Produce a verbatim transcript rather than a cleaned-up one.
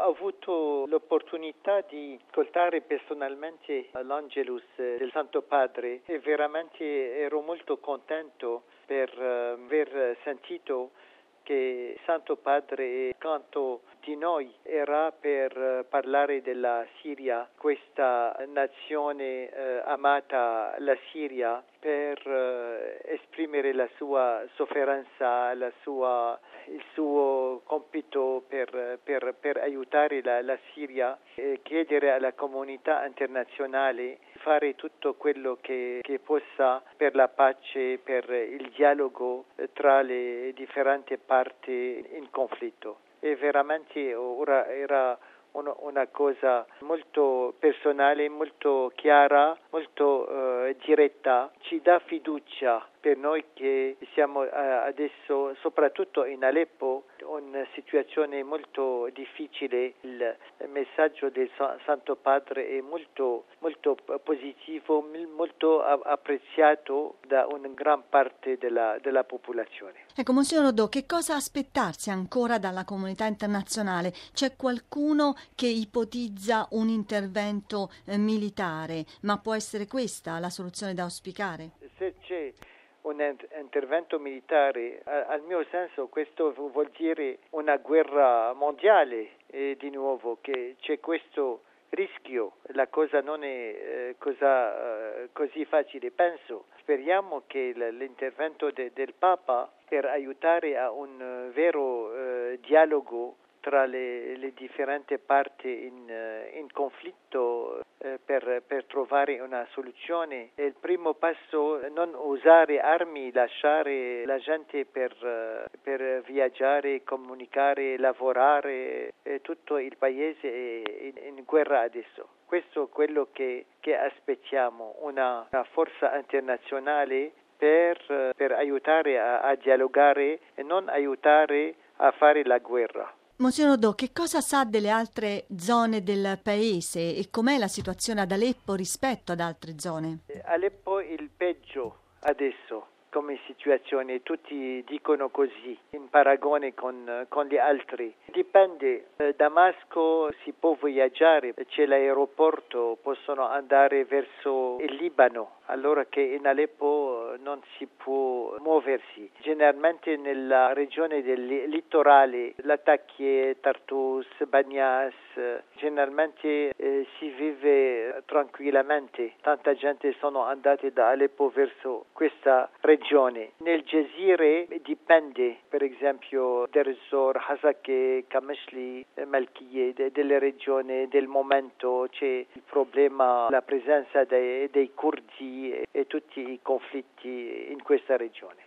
avuto l'opportunità di ascoltare personalmente l'Angelus del Santo Padre e veramente ero molto contento per aver sentito che il Santo Padre accanto di noi era per parlare della Siria, questa nazione eh, amata, la Siria, per eh, esprimere la sua sofferenza, la sua, il suo compito per, per, per aiutare la, la Siria e chiedere alla comunità internazionale fare tutto quello che, che possa per la pace, per il dialogo tra le differenti parti in conflitto. E veramente ora era una cosa molto personale, molto chiara, molto eh, diretta, ci dà fiducia per noi che siamo eh, adesso, soprattutto in Aleppo, una situazione molto difficile. Il messaggio del Santo Padre è molto, molto positivo, molto apprezzato da una gran parte della, della popolazione. Ecco, Monsignor Oddò, che cosa aspettarsi ancora dalla comunità internazionale? C'è qualcuno che ipotizza un intervento eh, militare, ma può essere questa la soluzione da auspicare? Se c'è un intervento militare, al mio senso questo vuol dire una guerra mondiale e di nuovo che c'è questo rischio, la cosa non è eh, cosa, eh, così facile, penso. Speriamo che l'intervento de, del Papa per aiutare a un uh, vero uh, dialogo tra le, le differenti parti in, uh, in conflitto uh, per, per trovare una soluzione. E il primo passo è non usare armi, lasciare la gente per, uh, per viaggiare, comunicare, lavorare. E tutto il paese è in, in guerra adesso. Questo è quello che, che aspettiamo, una, una forza internazionale per, per aiutare a, a dialogare e non aiutare a fare la guerra. Monsignor Oddò, che cosa sa delle altre zone del paese e com'è la situazione ad Aleppo rispetto ad altre zone? Aleppo è il peggio adesso come situazione, tutti dicono così, in paragone con, con gli altri. Dipende, eh, Damasco si può viaggiare, c'è l'aeroporto, possono andare verso il Libano, allora che in Aleppo non si può muoversi. Generalmente nella regione del litorale, Latakia, Tartus, Banias, generalmente eh, si vive tranquillamente. Tanta gente sono andati da Aleppo verso questa regione. Nel Gizire dipende, per esempio, Deir ez-Zor, Hasakeh, Kamishli, Malkiye, delle regioni del momento c'è il problema, la presenza dei, dei curdi e tutti i conflitti in questa regione.